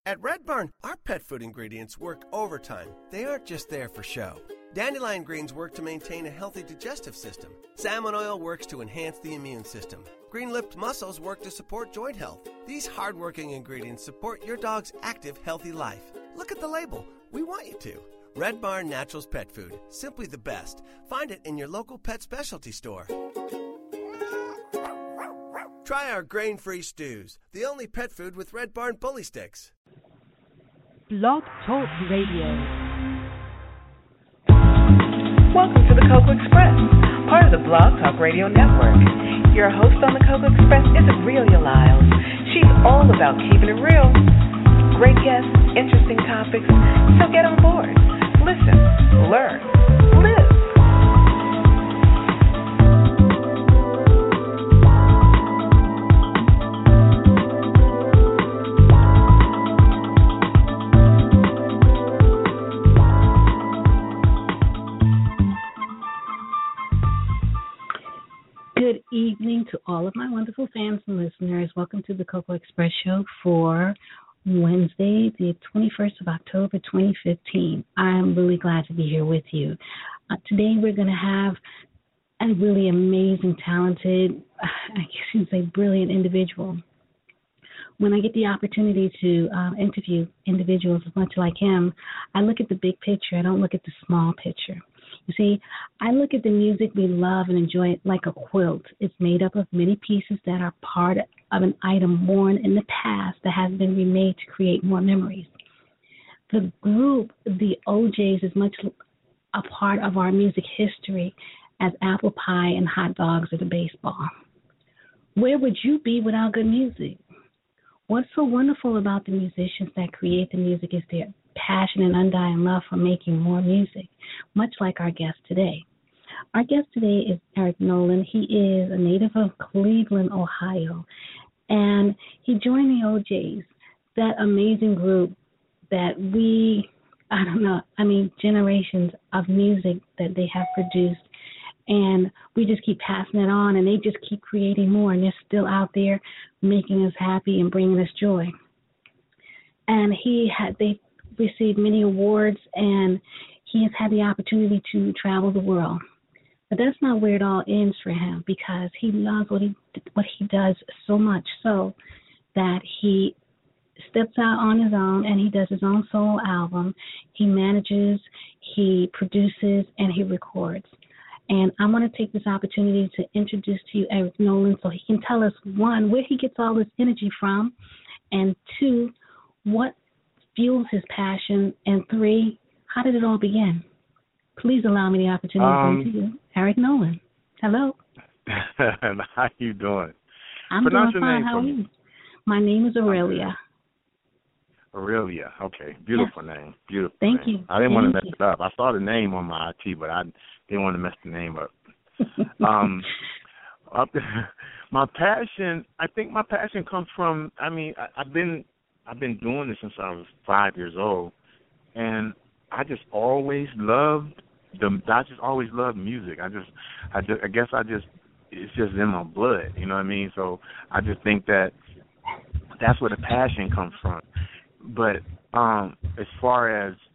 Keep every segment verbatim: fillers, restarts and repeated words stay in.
At Red Barn, our pet food ingredients work overtime. They aren't just there for show. Dandelion greens work to maintain a healthy digestive system. Salmon oil works to enhance the immune system. Green-lipped mussels work to support joint health. These hard-working ingredients support your dog's active, healthy life. Look at the label. We want you to. Red Barn Naturals Pet Food. Simply the best. Find it in your local pet specialty store. Try our grain-free stews, the only pet food with Red Barn bully sticks. Blog Talk Radio. Welcome to the Cocoa Express, part of the Blog Talk Radio Network. Your host on the Cocoa Express is Aurelia Lyles. She's all about keeping it real. Great guests, interesting topics, so get on board. Listen, learn, live. Good evening to all of my wonderful fans and listeners. Welcome to the Cocoa Express Show for Wednesday, the twenty-first of October, twenty fifteen. I'm really glad to be here with you. Uh, today we're going to have a really amazing, talented, I guess you'd say brilliant individual. When I get the opportunity to uh, interview individuals as much like him, I look at the big picture. I don't look at the small picture. You see, I look at the music we love and enjoy like a quilt. It's made up of many pieces that are part of an item worn in the past that has been remade to create more memories. The group, the O Js, is much a part of our music history as apple pie and hot dogs are the baseball. Where would you be without good music? What's so wonderful about the musicians that create the music is their passion and undying love for making more music, much like our guest today. Our guest today is Eric Nolan. He is a native of Cleveland, Ohio, and he joined the O Js, that amazing group that we, I don't know, I mean, generations of music that they have produced, and we just keep passing it on, and they just keep creating more, and they're still out there making us happy and bringing us joy. And he had, they received many awards, and he has had the opportunity to travel the world. But that's not where it all ends for him, because he loves what he what he does so much so that he steps out on his own and he does his own solo album. He manages, he produces, and he records. And I want to take this opportunity to introduce to you Eric Nolan so he can tell us, one, where he gets all this energy from, and two, what fuels his passion, and three, how did it all begin? Please allow me the opportunity um, to introduce you, Eric Nolan. Hello. How you doing? I'm Pronounce doing fine. How are you? My name is Aurelia. Aurelia. Okay. Beautiful yes. name. Beautiful Thank name. you. I didn't Thank want to mess you. it up. I saw the name on my I T, but I didn't want to mess the name up. um, uh, my passion, I think my passion comes from, I mean, I, I've been I've been doing this since I was five years old, and I just always loved the. I just always loved music. I just, I just, I guess I just, it's just in my blood. You know what I mean? So I just think that that's where the passion comes from. But um, as far as,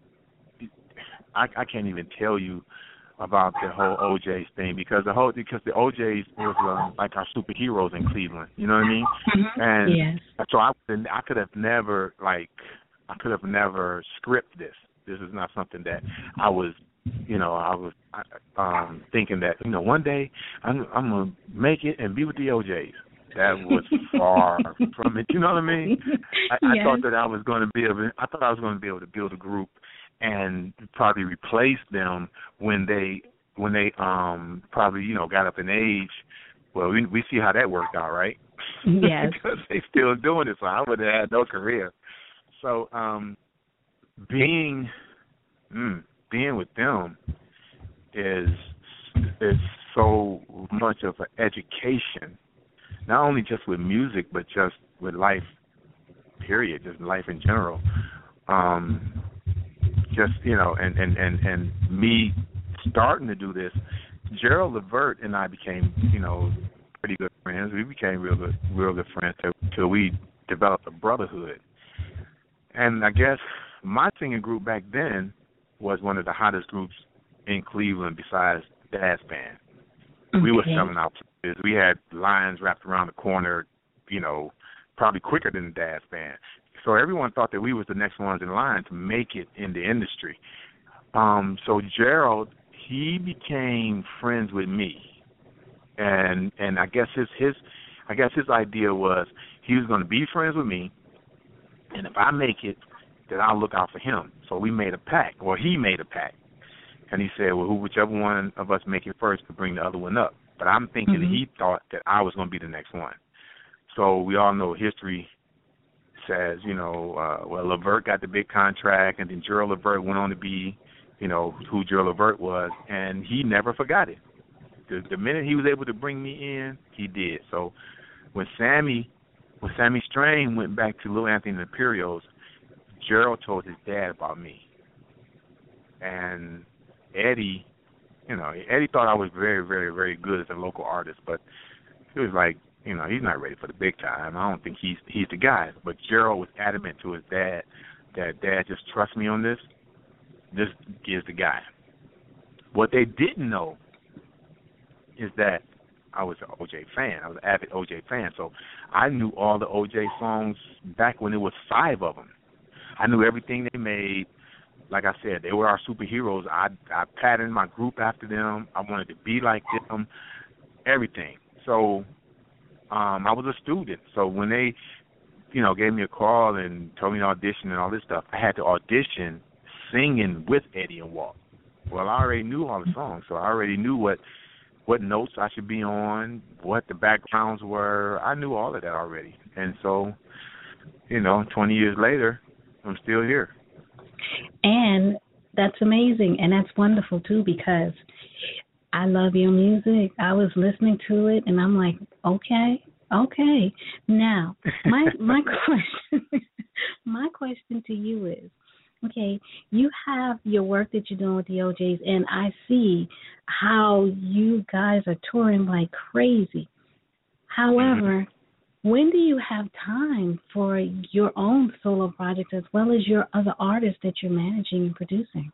I, I can't even tell you about the whole O Js thing because the whole because the O Js was um, like our superheroes in Cleveland. You know what I mean? Mm-hmm. And yes. so I I could have never like I could have never scripted this. This is not something that I was, you know, I was um, thinking that you know one day I'm I'm gonna make it and be with the O Js. That was far from it. You know what I mean? I, yes. I thought that I was going to be able. I thought I was going to be able to build a group and probably replace them when they when they um probably you know got up in age. Well, we we see how that worked out, right? Yes. Because they still doing it, so I would have had no career. So um, being mm, being with them is is so much of an education, not only just with music, but just with life, period, just life in general. Um, just, you know, and, and, and, and me starting to do this, Gerald Levert and I became, you know, pretty good friends. We became real good, real good friends until we developed a brotherhood. And I guess my singing group back then was one of the hottest groups in Cleveland besides Dad's Band. Okay. We were selling out places. We had lines wrapped around the corner, you know, probably quicker than Dad's Band. So everyone thought that we was the next ones in line to make it in the industry. Um, so Gerald, he became friends with me. And and I guess his his I guess his idea was he was going to be friends with me, and if I make it, then I'll look out for him. So we made a pact, or he made a pact. And he said, well, who, whichever one of us make it first to bring the other one up. But I'm thinking mm-hmm. that he thought that I was going to be the next one. So we all know history says, you know, uh, well, Levert got the big contract, and then Gerald Levert went on to be, you know, who Gerald Levert was, and he never forgot it. The, the minute he was able to bring me in, he did. So when Sammy, when Sammy Strain went back to Little Anthony and the Imperials, Gerald told his dad about me. And Eddie, you know, Eddie thought I was very, very, very good as a local artist, but he was like, you know, he's not ready for the big time. I don't think he's he's the guy. But Gerald was adamant to his dad that, Dad, just trust me on this. This is the guy. What they didn't know is that I was an O J fan. I was an avid O J fan. So I knew all the O J songs back when there was five of them. I knew everything they made. Like I said, they were our superheroes. I I patterned my group after them. I wanted to be like them, everything. So um, I was a student. So when they, you know, gave me a call and told me to audition and all this stuff, I had to audition singing with Eddie and Walt. Well, I already knew all the songs, so I already knew what what notes I should be on, what the backgrounds were. I knew all of that already. And so, you know, twenty years later, I'm still here. And that's amazing, and that's wonderful, too, because I love your music. I was listening to it, and I'm like, okay, okay. Now, my my question, my question to you is, okay, you have your work that you're doing with the O Js, and I see how you guys are touring like crazy. However, when do you have time for your own solo project as well as your other artists that you're managing and producing?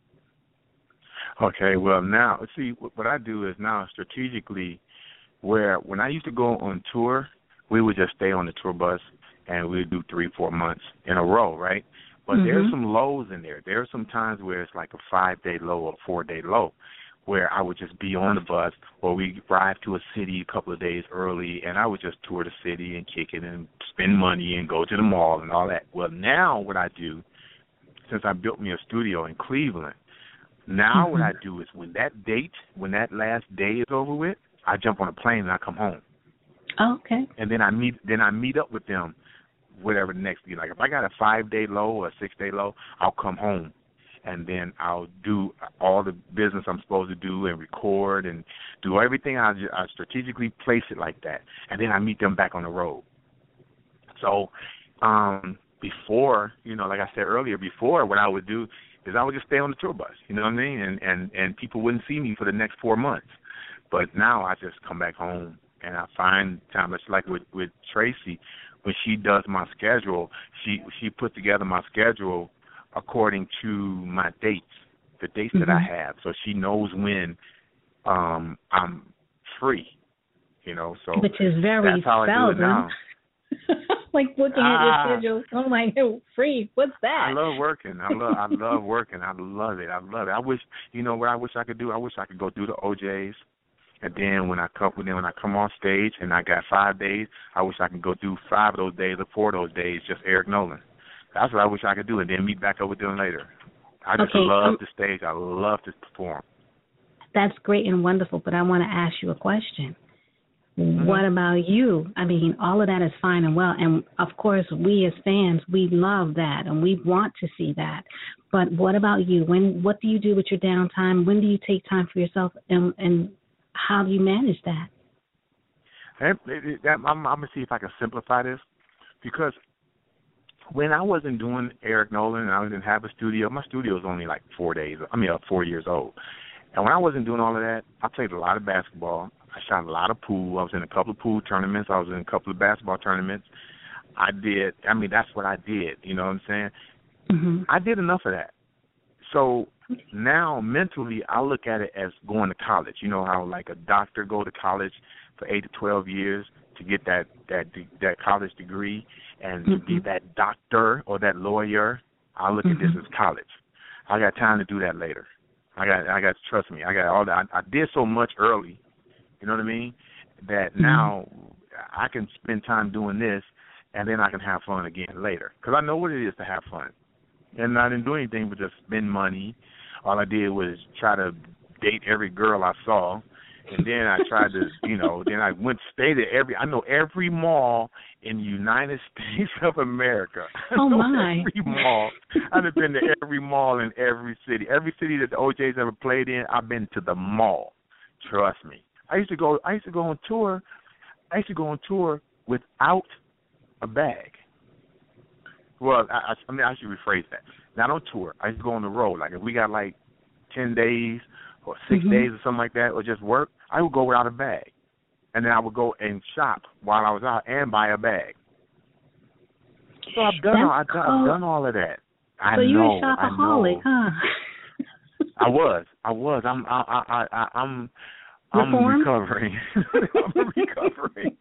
Okay, well, now, see, what I do is now strategically where when I used to go on tour, we would just stay on the tour bus and we would do three, four months in a row, right? But mm-hmm. there's some lows in there. There are some times where it's like a five-day low or four-day low where I would just be on the bus or we drive to a city a couple of days early and I would just tour the city and kick it and spend money and go to the mall and all that. Well, now what I do, since I built me a studio in Cleveland, now mm-hmm. what I do is when that date, when that last day is over with, I jump on a plane and I come home. Oh, okay. And then I meet then I meet up with them, whatever the next day. Like if I got a five-day low or a six-day low, I'll come home. And then I'll do all the business I'm supposed to do and record and do everything. I, I strategically place it like that. And then I meet them back on the road. So um, before, you know, like I said earlier, before what I would do is I would just stay on the tour bus, you know what I mean? And, and, and people wouldn't see me for the next four months. But now I just come back home and I find time. It's like with, with Tracy, when she does my schedule, she, she puts together my schedule according to my dates, the dates mm-hmm. that I have. So she knows when um, I'm free, you know. So which is very that's how seldom. I do it now. Like looking ah, at your schedule, I'm like, hey, free, what's that? I love working. I love I love working. I love it. I love it. I wish, you know what I wish I could do? I wish I could go do the O Js. And then when I come, then when I come on stage and I got five days, I wish I could go do five of those days or four of those days, just Eric Nolan. That's what I wish I could do, and then meet back up with them later. I just okay, love um, the stage. I love to perform. That's great and wonderful, but I want to ask you a question. Mm-hmm. What about you? I mean, all of that is fine and well, and of course, we as fans, we love that, and we want to see that. But what about you? When what do you do with your downtime? When do you take time for yourself, and, and how do you manage that? That, that, I'm, I'm going to see if I can simplify this, because when I wasn't doing Eric Nolan and I didn't have a studio, my studio was only like four days, I mean, uh, four years old. And when I wasn't doing all of that, I played a lot of basketball. I shot a lot of pool. I was in a couple of pool tournaments. I was in a couple of basketball tournaments. I did, I mean, that's what I did, you know what I'm saying? Mm-hmm. I did enough of that. So now mentally I look at it as going to college. You know how like a doctor go to college for eight to twelve years to get that that that college degree and mm-hmm. to be that doctor or that lawyer. I look mm-hmm. at this as college. I got time to do that later. I got I got trust me. I got all that. I, I did so much early. You know what I mean? That mm-hmm. now I can spend time doing this, and then I can have fun again later. Because I know what it is to have fun. And I didn't do anything but just spend money. All I did was try to date every girl I saw. And then I tried to, you know, then I went, stayed at every, I know every mall in the United States of America. Oh, my. Every mall. I've been to every mall in every city. Every city that the O J's ever played in, I've been to the mall. Trust me. I used to go, I used to go on tour. I used to go on tour without a bag. Well, I, I mean, I should rephrase that. Not on tour. I used to go on the road. Like if we got like ten days or six mm-hmm. days or something like that, or just work, I would go without a bag. And then I would go and shop while I was out and buy a bag. So I've done, all, I've, done I've done all of that. I so know. you're a shopaholic, huh? I was. I was. I'm. I. I. I I'm. I'm Reformed? recovering. I'm recovering.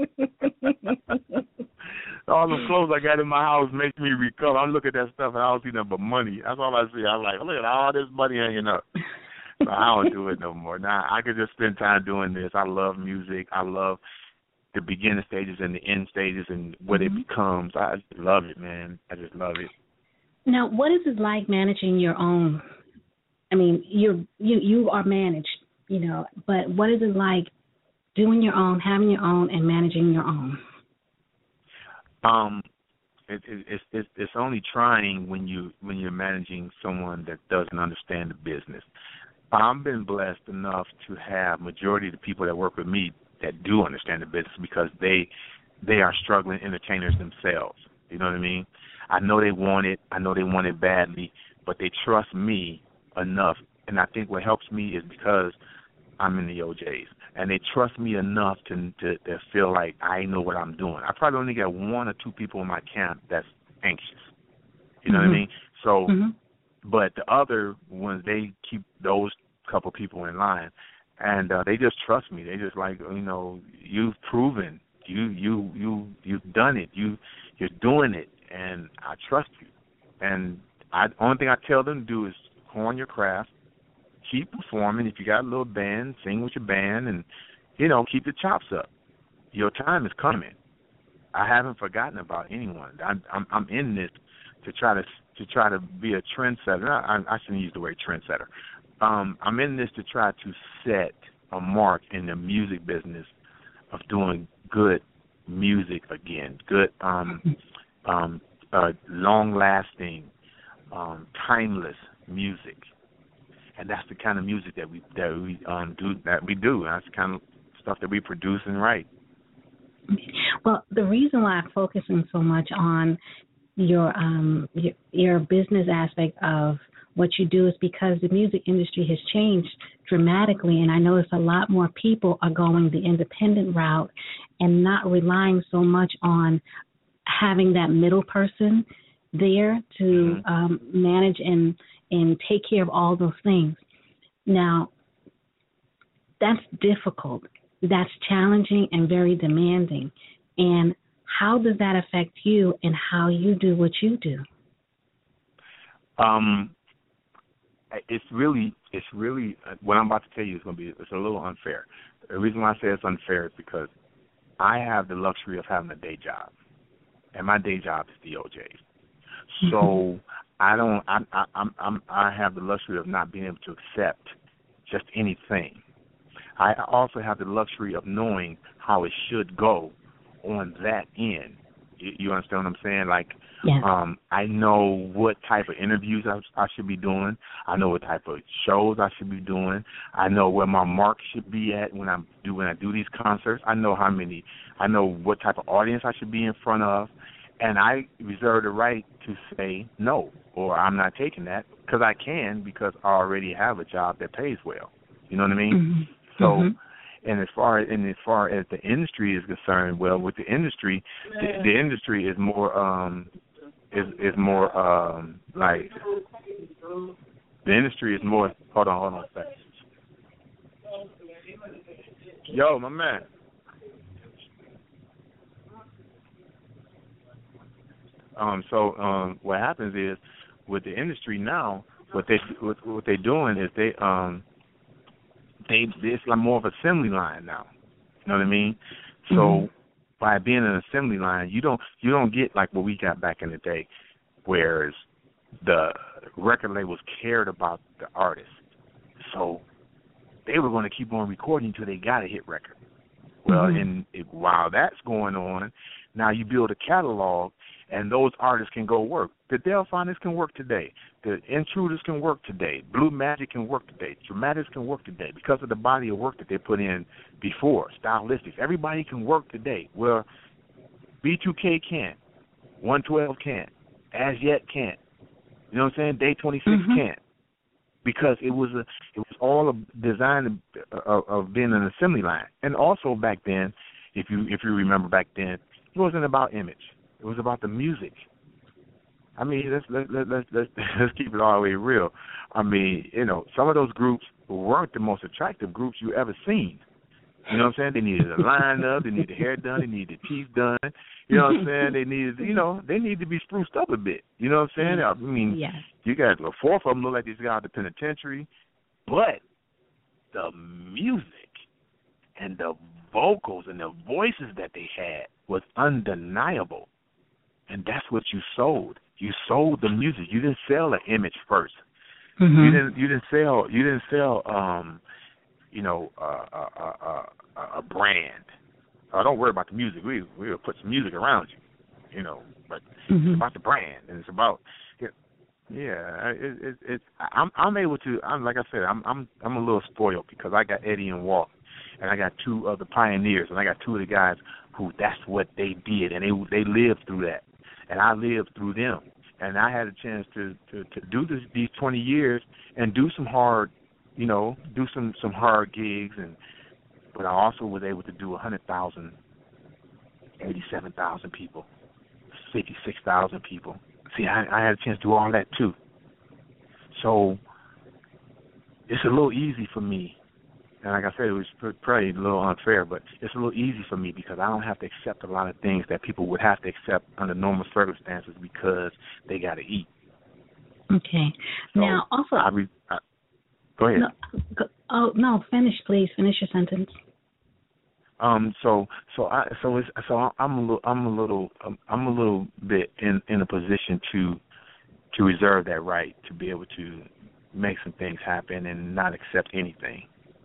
All the clothes I got in my house make me recover. I look at that stuff and I don't see nothing but money. That's all I see. I'm like, look at all this money hanging up. So I don't do it no more. Now I could just spend time doing this. I love music. I love the beginning stages and the end stages and what mm-hmm. it becomes. I just love it, man. I just love it. Now, what is it like managing your own? I mean, you're, you you are managed, you know, but what is it like doing your own, having your own, and managing your own? Um, it, it, it's it's it's only trying when you when you're managing someone that doesn't understand the business. I've been blessed enough to have majority of the people that work with me that do understand the business because they they are struggling entertainers themselves. You know what I mean? I know they want it. I know they want it badly, but they trust me enough. And I think what helps me is because I'm in the O Js. And they trust me enough to, to to feel like I know what I'm doing. I probably only got one or two people in my camp that's anxious. You know mm-hmm. what I mean? So, mm-hmm. but the other ones, they keep those couple people in line. And uh, they just trust me. They just like, you know, you've proven. You, you, you, you've done it. You, you're doing it. And I trust you. And I, the only thing I tell them to do is hone your craft. Keep performing. If you got a little band, sing with your band, and, you know, keep the chops up. Your time is coming. I haven't forgotten about anyone. I'm I'm, I'm in this to try to to try to be a trendsetter. I, I shouldn't use the word trendsetter. Um, I'm in this to try to set a mark in the music business of doing good music again, good, um, um, uh, long-lasting, um, timeless music. And that's the kind of music that we that we um, do. That we do. That's the kind of stuff that we produce and write. Well, the reason why I'm focusing so much on your um, your, your business aspect of what you do is because the music industry has changed dramatically, and I notice a lot more people are going the independent route and not relying so much on having that middle person there to mm-hmm. um, manage and and take care of all those things. Now, that's difficult. That's challenging and very demanding. And how does that affect you and how you do what you do? Um, it's really, it's really, what I'm about to tell you is going to be, it's a little unfair. The reason why I say it's unfair is because I have the luxury of having a day job. And my day job is the O Js. So mm-hmm. I don't. I, I, I'm. I'm. I have the luxury of not being able to accept just anything. I also have the luxury of knowing how it should go on that end. You, you understand what I'm saying? Like, yeah. um, I know what type of interviews I, I should be doing. I know what type of shows I should be doing. I know where my mark should be at when I do when I do these concerts. I know how many. I know what type of audience I should be in front of. And I reserve the right to say no, or I'm not taking that, because I can, because I already have a job that pays well. You know what I mean? Mm-hmm. So, mm-hmm. and as far as and as far as the industry is concerned, well, with the industry, the, the industry is more um, is is more um, like the industry is more. Hold on, hold on a second. Yo, my man. Um, so um, what happens is with the industry now, what they what, what they're doing is they um they it's like more of an assembly line now. You know what I mean? So mm-hmm. by being an assembly line, you don't you don't get like what we got back in the day, whereas the record labels cared about the artist, so they were going to keep on recording until they got a hit record. Well, mm-hmm. and it, while that's going on, now you build a catalog. And those artists can go work. The Delphonics can work today. The Intruders can work today. Blue Magic can work today. Dramatics can work today because of the body of work that they put in before. Stylistics. Everybody can work today. Well, B two K can't. one twelve can't. As Yet can't. You know what I'm saying? Day twenty-six mm-hmm. can't. Because it was a, it was all a design of, of, of being an assembly line. And also back then, if you if you remember back then, it wasn't about image. It was about the music. I mean, let's let let let's let's let's keep it all the way real. I mean, you know, some of those groups weren't the most attractive groups you ever seen. You know what I'm saying? They needed a line up, they needed the hair done, they needed the teeth done. You know what I'm saying? They needed, you know, they need to be spruced up a bit. You know what I'm saying? I mean, yes. You got a fourth of them look like these guys at the penitentiary, but the music and the vocals and the voices that they had was undeniable. And that's what you sold. You sold the music. You didn't sell an image first. Mm-hmm. You didn't. You didn't sell. You didn't sell. Um, you know, uh, uh, uh, uh, a brand. Uh, don't worry about the music. We we'll put some music around you. You know, but mm-hmm. it's about the brand, and it's about. It, yeah, it, it, it's. I'm I'm able to. I'm like I said. I'm I'm I'm a little spoiled because I got Eddie and Walt, and I got two other pioneers, and I got two of the guys who that's what they did, and they they lived through that. And I lived through them, and I had a chance to, to, to do this these twenty years and do some hard, you know, do some, some hard gigs, and but I also was able to do one hundred thousand, eighty-seven thousand people, fifty-six thousand people. See, I, I had a chance to do all that too. So it's a little easy for me. And like I said, it was probably a little unfair, but it's a little easy for me because I don't have to accept a lot of things that people would have to accept under normal circumstances because they got to eat. Okay. So now, also, I re, I, go ahead. No, go, oh no, finish, please. Finish your sentence. Um. So, so I, so it's, so I'm a little, I'm a little, I'm a little bit in, in a position to, to reserve that right to be able to make some things happen and not accept anything.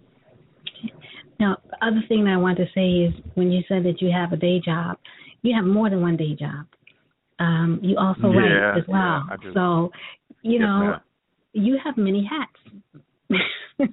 Now, the other thing that I want to say is when you said that you have a day job, you have more than one day job. Um, you also yeah, write as well. Yeah, so, you yes, know, ma'am. You have many hats.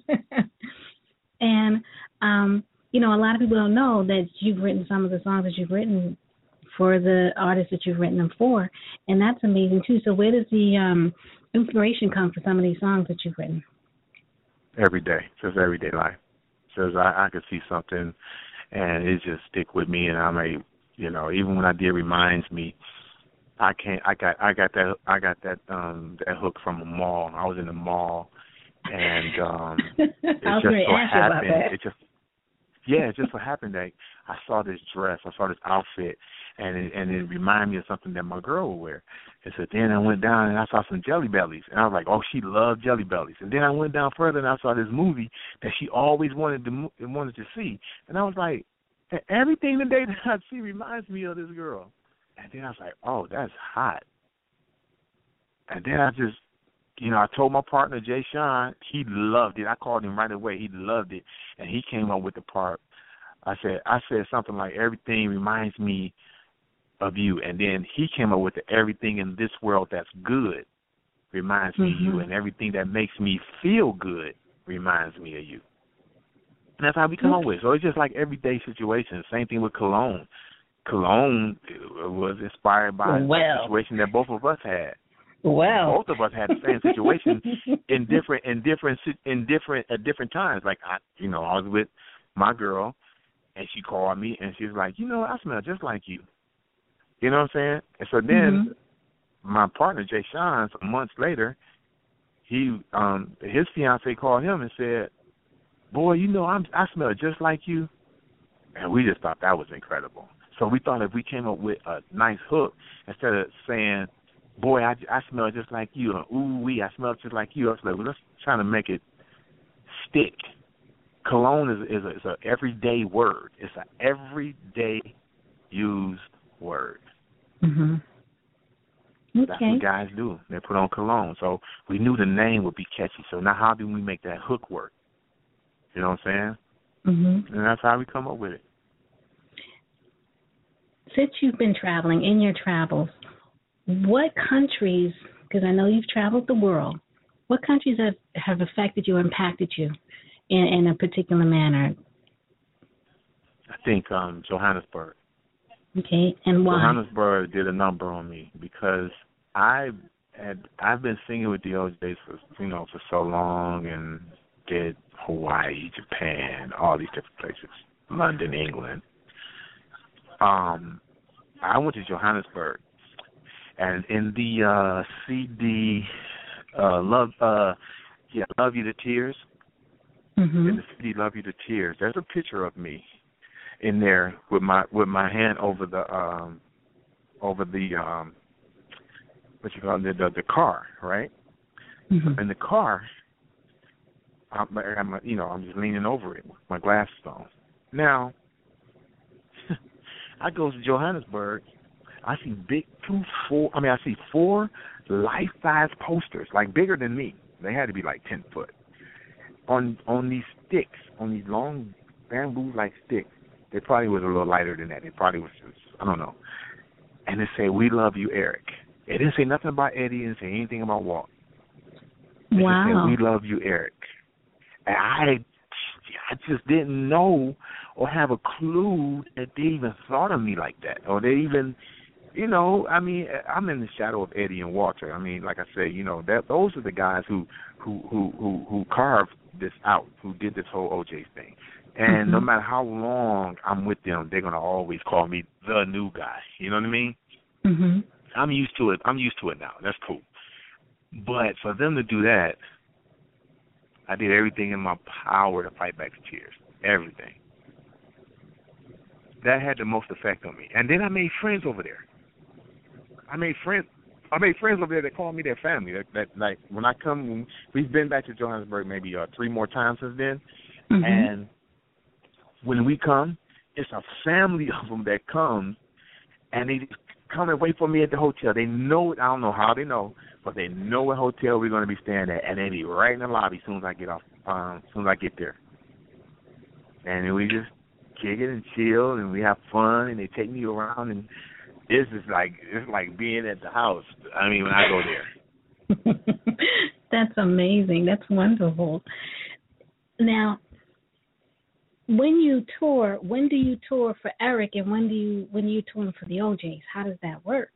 and, um, you know, a lot of people don't know that you've written some of the songs that you've written for the artists that you've written them for. And that's amazing, too. So where does the um, inspiration come for some of these songs that you've written? Every day, just everyday life. Says I, I could see something, and it just stick with me, and I may, you know, even when I did reminds me, I can't. I got, I got that, I got that, um, that hook from a mall. I was in the mall, and um, it just so happened. It just, yeah, it just so happened that I saw this dress, I saw this outfit, and it, and it reminded me of something that my girl would wear. And so then I went down and I saw some Jelly Bellies, and I was like, oh, she loved Jelly Bellies. And then I went down further and I saw this movie that she always wanted to wanted to see, and I was like, everything today that I see reminds me of this girl. And then I was like, oh, that's hot. And then I just, you know, I told my partner Jay Sean, he loved it. I called him right away. He loved it, and he came up with the part. I said, I said something like, everything reminds me of you, and then he came up with the, everything in this world that's good reminds me mm-hmm. of you, and everything that makes me feel good reminds me of you. And that's how we come mm-hmm. up with. So it's just like everyday situations. Same thing with Cologne. Cologne was inspired by well. a situation that both of us had. Well, both of us had the same situation in different, in different, in different, at different times. Like I, you know, I was with my girl, and she called me, and she was like, you know, I smell just like you. You know what I'm saying? And so then, mm-hmm. my partner Jay Sean, months later, he um his fiance called him and said, "Boy, you know I'm I smell just like you," and we just thought that was incredible. So we thought if we came up with a nice hook instead of saying, "Boy, I, I smell just like you," or "Ooh wee, I smell just like you," I was like, well, let's try to make it stick. Cologne is is a, is a everyday word. It's an everyday used word. Mm-hmm. Okay. That's what guys do. They put on cologne. So we knew the name would be catchy. So now how do we make that hook work? You know what I'm saying? Mm-hmm. And that's how we come up with it. Since you've been traveling, in your travels, what countries, because I know you've traveled the world, what countries have, have affected you, impacted you in, in a particular manner? I think um, Johannesburg. Okay, and why? Johannesburg did a number on me because I had I've been singing with the O Js for you know for so long, and did Hawaii, Japan, all these different places, London, England. Um, I went to Johannesburg, and in the uh, C D, uh, love, uh, yeah, Love You to Tears. Mm-hmm. In the C D, Love You to Tears. There's a picture of me in there with my with my hand over the um, over the um, what you call it, the the car, right? Mm-hmm. In the car, I'm, I'm you know I'm just leaning over it with my glasses on. Now. I go to Johannesburg, I see big two, four, I mean, I see four life-size posters, like bigger than me. They had to be like ten foot. On on these sticks, on these long bamboo-like sticks. They probably was a little lighter than that. They probably was, I don't know. And it said, "We love you, Eric." It didn't say nothing about Eddie. It didn't say anything about Walt. It wow. just said, "We love you, Eric." And I, I just didn't know or have a clue that they even thought of me like that, or they even, you know, I mean, I'm in the shadow of Eddie and Walter. I mean, like I say, you know, that those are the guys who who who who, who carved this out, who did this whole O J thing. And mm-hmm. no matter how long I'm with them, they're gonna always call me the new guy. You know what I mean? Mm-hmm. I'm used to it. I'm used to it now. That's cool. But for them to do that, I did everything in my power to fight back the tears. Everything. That had the most effect on me. And then I made friends over there. I made friends. I made friends over there that called me their family. That, that like when I come, we've been back to Johannesburg maybe uh, three more times since then. Mm-hmm. And when we come, it's a family of them that comes, and they just come and wait for me at the hotel. They know, I don't know how they know, but they know what hotel we're going to be staying at, and they be right in the lobby as soon as I get off, um, as soon as I get there. And then we just kick it and chill, and we have fun, and they take me around, and it's just like it's like being at the house. I mean, when I go there. That's amazing. That's wonderful. Now, when you tour, when do you tour for Eric, and when do you when you tour for the O Js? How does that work?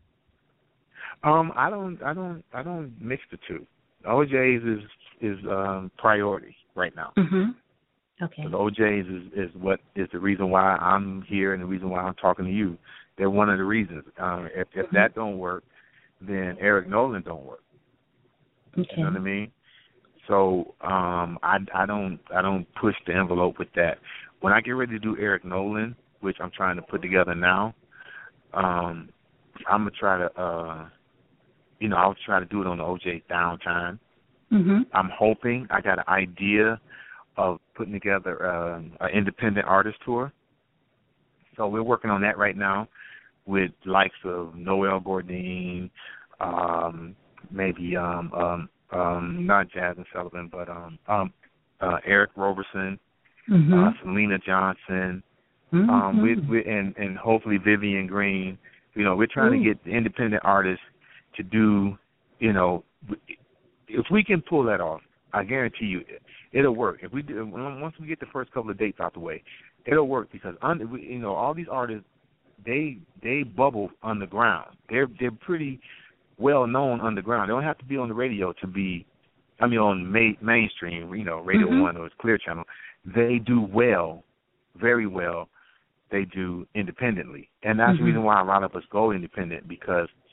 Um, I don't, I don't, I don't mix the two. O Js is is um, priority right now. Mm-hmm. Okay. The O Js is, is what is the reason why I'm here and the reason why I'm talking to you. They're one of the reasons. Um, if if mm-hmm. that don't work, then Eric Nolan don't work. Okay. You know what I mean? So um, I, I don't I don't push the envelope with that. When I get ready to do Eric Nolan, which I'm trying to put together now, um, I'm gonna try to uh, you know I'll try to do it on the O J downtime. Mm-hmm. I'm hoping I got an idea of putting together um, an independent artist tour. So we're working on that right now with likes of Noel Gourdin, um, maybe um, um, um, not Jasmine Sullivan, but um, um, uh, Eric Roberson, mm-hmm. uh, Selena Johnson, mm-hmm. um, we, we, and, and hopefully Vivian Green. You know, we're trying Ooh. to get independent artists to do, you know, if we can pull that off, I guarantee you it'll work. If we do, once we get the first couple of dates out the way, it'll work because under, you know, all these artists, they they bubble underground. They're they're pretty well known underground. They don't have to be on the radio to be, I mean, on ma- mainstream, you know, Radio mm-hmm. One or Clear Channel. They do well, very well. They do independently, and that's mm-hmm. the reason why a lot of us go independent because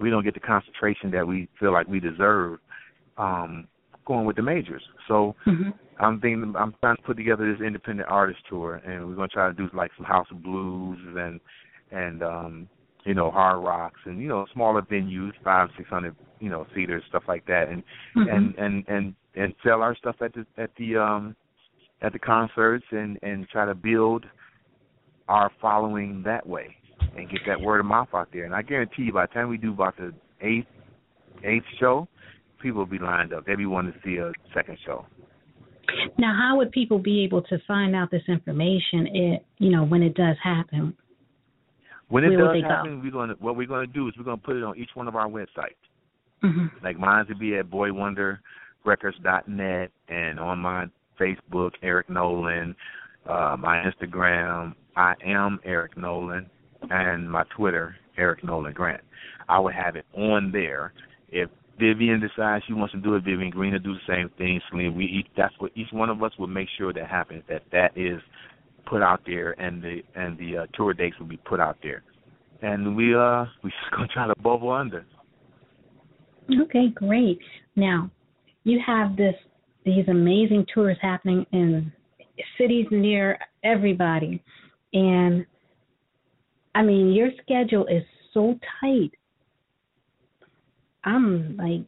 we don't get the concentration that we feel like we deserve um, going with the majors. So mm-hmm. I'm thinking, I'm trying to put together this independent artist tour, and we're going to try to do like some House of Blues and and um, you know, hard rocks and you know, smaller venues, five, six hundred, you know, seaters, stuff like that, and mm-hmm. and, and and and sell our stuff at the at the um, at the concerts and and try to build our following that way and get that word of mouth out there. And I guarantee you, by the time we do about the eighth eighth show, people will be lined up. They'll be wanting to see a second show. Now, how would people be able to find out this information? It, you know, when it does happen. When it does happen, go? we're gonna what we're gonna do is we're gonna put it on each one of our websites. Mm-hmm. Like mine would be at boy wonder records dot net, and on my Facebook, Eric Nolan, uh, my Instagram, I am Eric Nolan, and my Twitter, Eric Nolan Grant. I would have it on there. If Vivian decides she wants to do it, Vivian Green will do the same thing. Celine, we each, that's what each one of us will make sure that happens. That that is put out there, and the and the uh, tour dates will be put out there, and we uh we just gonna try to bubble under. Okay, great. Now you have this these amazing tours happening in cities near everybody, and I mean your schedule is so tight. I'm like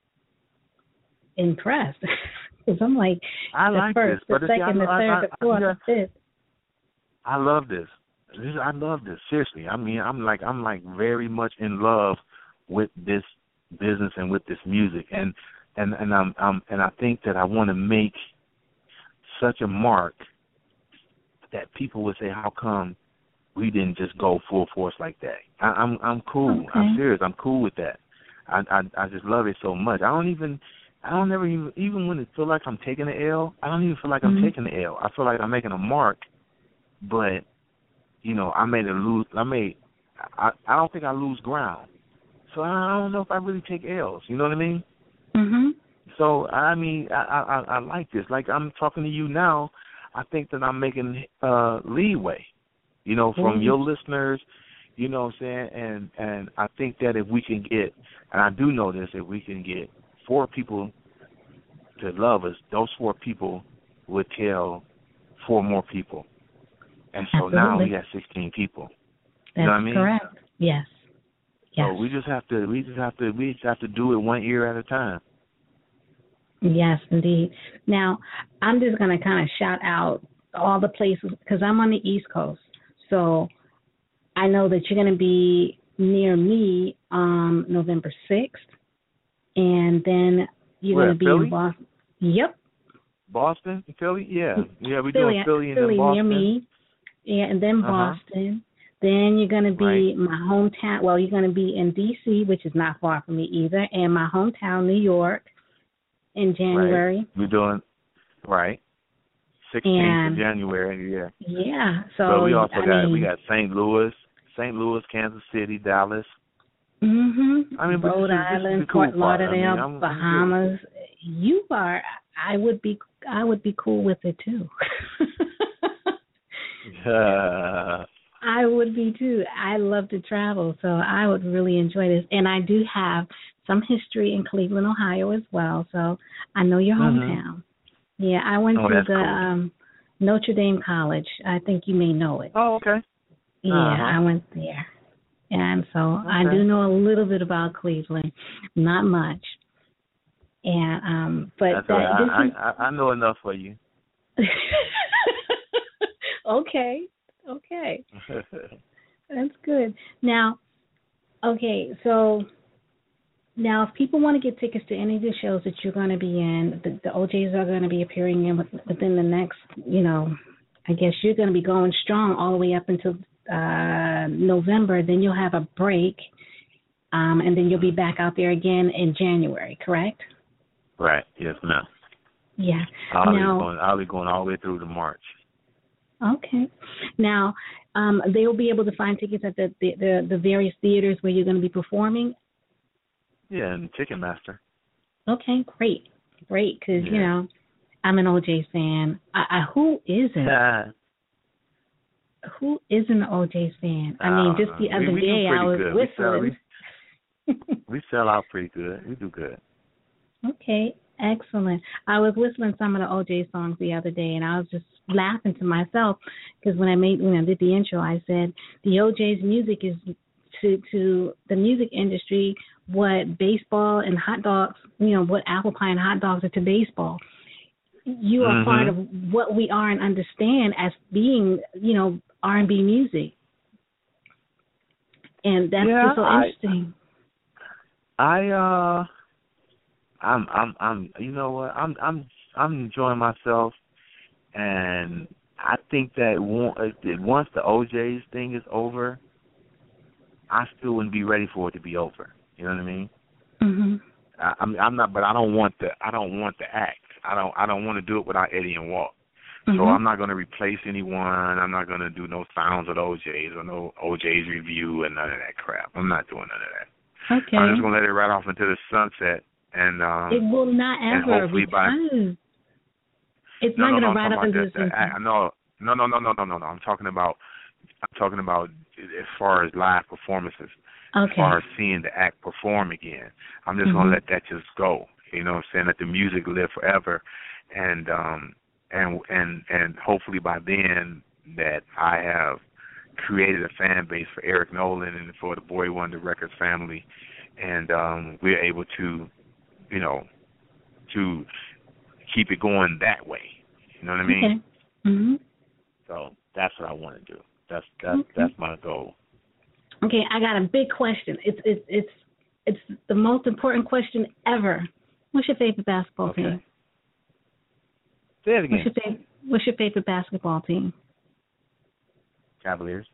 impressed because I'm like I the like first, this, the second, the third, the fourth, the fifth. I love this. this. I love this. Seriously, I mean, I'm like I'm like very much in love with this business and with this music, and and and I'm, I'm and I think that I want to make such a mark that people would say, "How come we didn't just go full force like that?" I, I'm I'm cool. Okay. I'm serious. I'm cool with that. I, I I just love it so much. I don't even I don't ever even even when it feel like I'm taking an L, I don't even feel like mm-hmm. I'm taking an L. I feel like I'm making a mark, but you know I made a lose. I made I I don't think I lose ground. So I don't know if I really take L's. You know what I mean? Mhm. So I mean I I, I like this. Like I'm talking to you now. I think that I'm making uh, leeway. You know, from mm-hmm. your listeners. You know what I'm saying? And and I think that if we can get, and I do know this, if we can get four people to love us, those four people would tell four more people. And so Absolutely. now we got sixteen people. That's you know what I mean? correct. Yes. Yes. So we just have to we just have to we just have to do it one ear at a time. Yes, indeed. Now, I'm just gonna kinda shout out all the places because I'm on the East Coast. So I know that you're going to be near me on November sixth, and then you're Where, going to be Philly? in Boston. Yep. Boston, Philly? Yeah. Yeah, we're Philly, doing Philly and Philly then Boston. near me, yeah, and then uh-huh. Boston. Then you're going to be right. my hometown. Well, you're going to be in D C, which is not far from me either, and my hometown, New York, in January. Right. We're doing, right. sixteenth of January, yeah. Yeah. So but we also I got mean, we got Saint Louis, Saint Louis, Kansas City, Dallas. Mhm. I mean, Rhode this is, Island, this is the cool Fort Lauderdale, I mean, I'm, Bahamas. I'm you are. I would be. I would be cool with it too. uh, I would be too. I love to travel, so I would really enjoy this. And I do have some history in Cleveland, Ohio, as well. So I know your hometown. Mm-hmm. Yeah, I went oh, to the cool. um, Notre Dame College. I think you may know it. Oh, okay. Yeah, uh-huh. I went there. And so okay. I do know a little bit about Cleveland, not much. And um, but That's that, right. this I, is... I, I know enough for you. okay, okay, that's good. Now, okay, so now if people want to get tickets to any of the shows that you're going to be in, the, the O Js are going to be appearing in within the next, you know, I guess you're going to be going strong all the way up until uh, November. Then you'll have a break, um, and then you'll be back out there again in January, correct? Right. Yes, ma'am. Yeah. I'll, now, be going, I'll be going all the way through to March. Okay. Now, um, they will be able to find tickets at the, the, the, the various theaters where you're going to be performing? Yeah, and Ticketmaster. Okay, great. Great, because, yeah. you know, I'm an O J fan. I, I, who isn't? Uh, who isn't an O J fan? I mean, just the uh, other we, we day I was good. whistling. We sell out pretty good. We do good. Okay, excellent. I was listening to some of the O J songs the other day, and I was just laughing to myself because when I made when I did the intro, I said the O J's music is to to the music industry what baseball and hot dogs, you know, what apple pie and hot dogs are to baseball. You are mm-hmm. part of what we are and understand as being, you know, R and B music, and that's yeah, just so I, interesting. I uh. I'm, I'm, I'm. You know what? I'm, I'm, I'm enjoying myself, and I think that once the O J's thing is over, I still wouldn't be ready for it to be over. You know what I mean? Mm-hmm. I, I'm, I'm not, but I don't want the, I don't want the act. I don't, I don't want to do it without Eddie and Walt. Mm-hmm. So I'm not going to replace anyone. I'm not going to do no sounds of the O J's or no O J's review and none of that crap. I'm not doing none of that. Okay. I'm just going to let it right off into the sunset. And um, it will not ever because by, it's no, not no, going to no, ride up into the sunset. No, no, no, no, no, no, no, no. I'm talking about, I'm talking about as far as live performances. Okay. As far as seeing the act perform again, I'm just mm-hmm. going to let that just go. You know what I'm saying? Let the music live forever, and um, and and and hopefully by then that I have created a fan base for Eric Nolan and for the Boy Wonder Records family, and um, we're able to. You know, to keep it going that way. You know what I mean? Okay. Mm-hmm. So that's what I want to do. That's that's okay. that's my goal. Okay, I got a big question. It's it's it's it's the most important question ever. What's your favorite basketball okay. team? Say it again. What's your favorite What's your favorite basketball team? Cavaliers.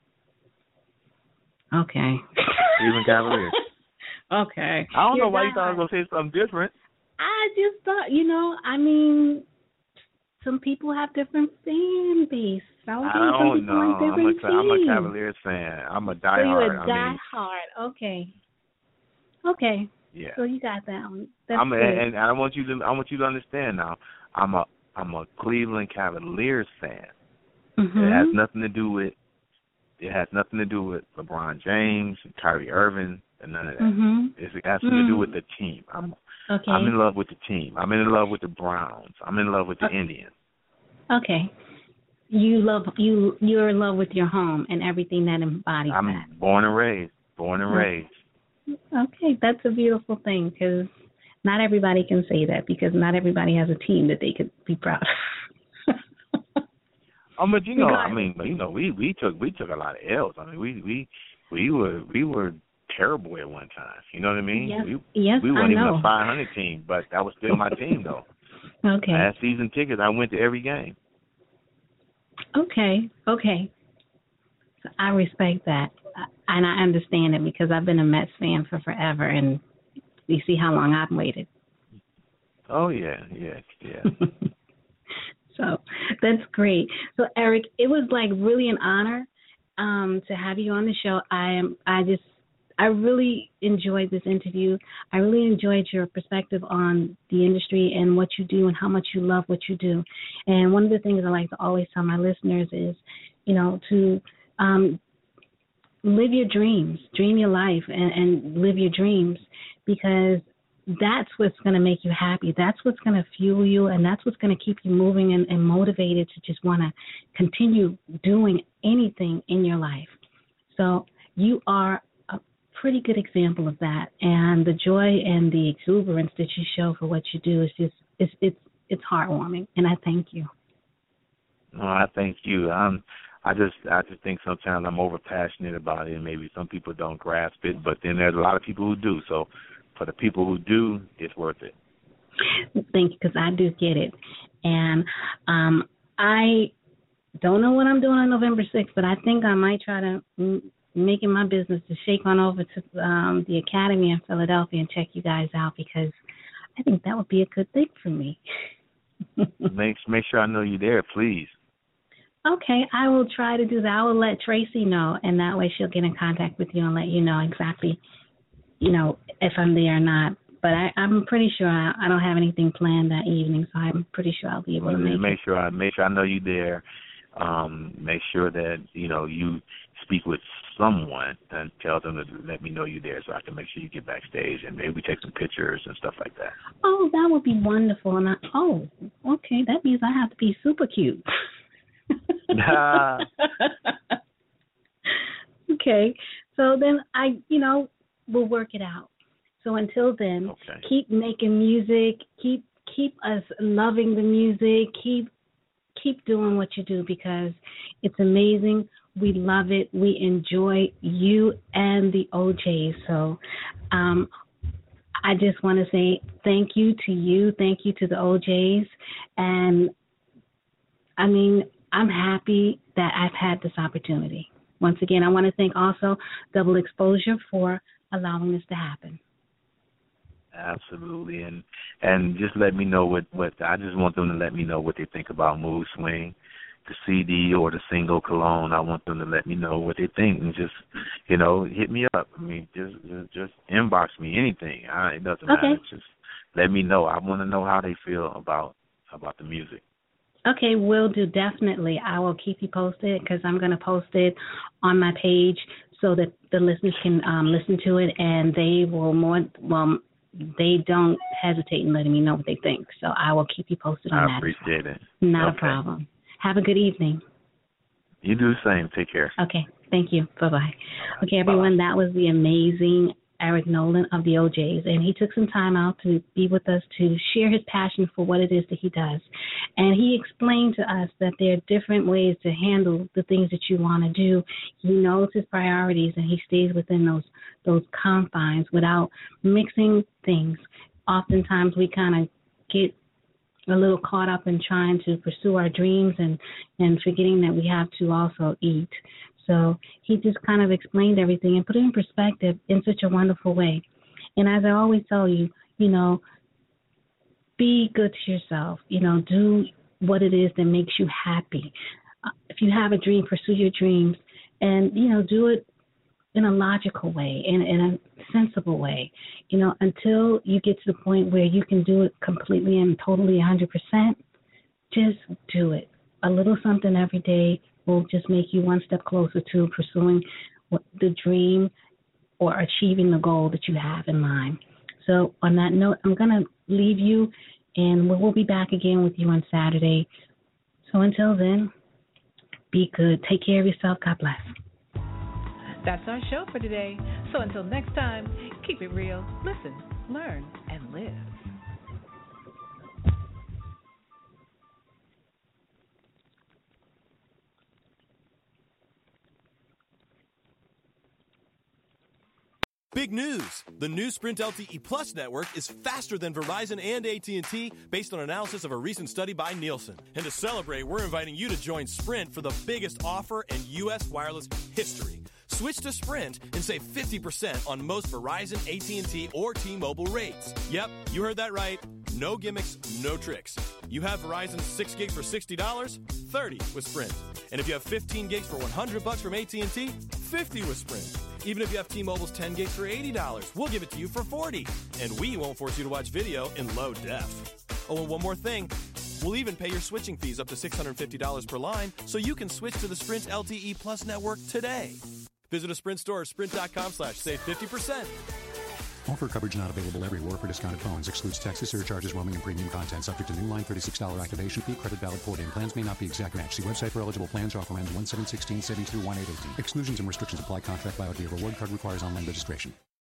Okay. Cleveland Cavaliers. Okay. I don't You're know why you thought I was going to say something different. I just thought, you know, I mean, some people have different fan base. I don't, I don't know. Like I'm, a, teams. I'm a Cavaliers fan. I'm a diehard. So you're a I diehard. Mean, okay. Okay. Yeah. So you got that one. That's I'm a, good. and I want you to I want you to understand now. I'm a I'm a Cleveland Cavaliers fan. Mm-hmm. It has nothing to do with it has nothing to do with LeBron James and Kyrie Irving. And none of that. Mm-hmm. It has something mm-hmm. to do with the team. I'm okay. I'm in love with the team. I'm in love with the Browns. I'm in love with the okay. Indians. Okay. You love you you're in love with your home and everything that embodies I'm that. I'm born and raised. Born and raised. Okay, that's a beautiful thing because not everybody can say that because not everybody has a team that they could be proud of. Oh, but you know, I mean, you know, we, we took we took a lot of L's. I mean, we we we were we were. terrible at one time. You know what I mean? Yes, we, yes we weren't I know. even a five hundred team, but that was still my team, though. Okay. I had season tickets. I went to every game. Okay, okay. So I respect that, and I understand it because I've been a Mets fan for forever, and you see how long I've waited. Oh, yeah, yeah, yeah. So that's great. So, Eric, it was, like, really an honor um, to have you on the show. I am. I just I really enjoyed this interview. I really enjoyed your perspective on the industry and what you do and how much you love what you do. And one of the things I like to always tell my listeners is, you know, to um, live your dreams, dream your life and, and live your dreams because that's what's going to make you happy. That's what's going to fuel you, and that's what's going to keep you moving and, and motivated to just want to continue doing anything in your life. So you are pretty good example of that, and the joy and the exuberance that you show for what you do is just it's it's it's heartwarming, and I thank you. No, I thank you. I'm I just I just think sometimes I'm over passionate about it, and maybe some people don't grasp it, but then there's a lot of people who do. So for the people who do, it's worth it. Thank you, because I do get it, and um, I don't know what I'm doing on November sixth, but I think I might try to. Mm, making my business to shake on over to um, the Academy in Philadelphia and check you guys out because I think that would be a good thing for me. make make sure I know you're there, please. Okay, I will try to do that. I will let Tracy know, and that way she'll get in contact with you and let you know exactly, you know, if I'm there or not. But I, I'm pretty sure I, I don't have anything planned that evening, so I'm pretty sure I'll be able well, to make make it. Sure I, make sure I know you're there. Um, make sure that, you know, you speak with someone and tell them to let me know you're there so I can make sure you get backstage and maybe take some pictures and stuff like that. Oh, that would be wonderful. And I, oh, okay, that means I have to be super cute. Okay, so then I, you know, we'll work it out. So until then, okay. keep making music, keep keep us loving the music, keep keep doing what you do because it's amazing. We love it. We enjoy you and the O Js. So um, I just want to say thank you to you. Thank you to the O Js. And, I mean, I'm happy that I've had this opportunity. Once again, I want to thank also Double Exposure for allowing this to happen. Absolutely. And and just let me know what, what I just want them to let me know what they think about Mood Swing, the C D or the single Cologne. I want them to let me know what they think and just, you know, hit me up. I mean, just just, just inbox me, anything. I, it doesn't okay. matter. Just let me know. I want to know how they feel about about the music. Okay, will do, definitely. I will keep you posted because I'm going to post it on my page so that the listeners can um, listen to it, and they will more, well, they don't hesitate in letting me know what they think. So I will keep you posted on I that. I appreciate it. Not okay. a problem. Have a good evening. You do the same. Take care. Okay, thank you. Bye-bye. Right. Okay, everyone, Bye. that was the amazing Eric Nolan of the O Js, and he took some time out to be with us to share his passion for what it is that he does. And he explained to us that there are different ways to handle the things that you want to do. He knows his priorities, and he stays within those those confines without mixing things. Oftentimes, we kind of get a little caught up in trying to pursue our dreams and, and forgetting that we have to also eat. So he just kind of explained everything and put it in perspective in such a wonderful way. And as I always tell you, you know, be good to yourself. You know, do what it is that makes you happy. Uh, if you have a dream, pursue your dreams and, you know, do it in a logical way, in, in a sensible way, you know, until you get to the point where you can do it completely and totally one hundred percent, just do it. A little something every day will just make you one step closer to pursuing what, the dream or achieving the goal that you have in mind. So on that note, I'm going to leave you, and we'll be back again with you on Saturday. So until then, be good. Take care of yourself. God bless. That's our show for today. So until next time, keep it real, listen, learn, and live. Big news! The new Sprint L T E Plus network is faster than Verizon and A T and T based on analysis of a recent study by Nielsen. And to celebrate, we're inviting you to join Sprint for the biggest offer in U S wireless history. Switch to Sprint and save fifty percent on most Verizon, A T and T, or T-Mobile rates. Yep, you heard that right. No gimmicks, no tricks. You have Verizon's six gigs for sixty dollars, thirty with Sprint. And if you have fifteen gigs for one hundred bucks from A T and T, fifty with Sprint. Even if you have T-Mobile's ten gigs for eighty dollars, we'll give it to you for forty dollars. And we won't force you to watch video in low def. Oh, and one more thing. We'll even pay your switching fees up to six hundred fifty dollars per line so you can switch to the Sprint L T E Plus network today. Visit a Sprint store or sprint.com slash save fifty percent. Offer coverage not available everywhere for discounted phones. Excludes taxes, surcharges, roaming, and premium content. Subject to new line thirty-six dollars activation fee. Credit valid four-day plans may not be exact match. See website for eligible plans. Offer ends one seven sixteen, savings through one eight eighteen. Exclusions and restrictions apply. Contract valid via reward card requires online registration.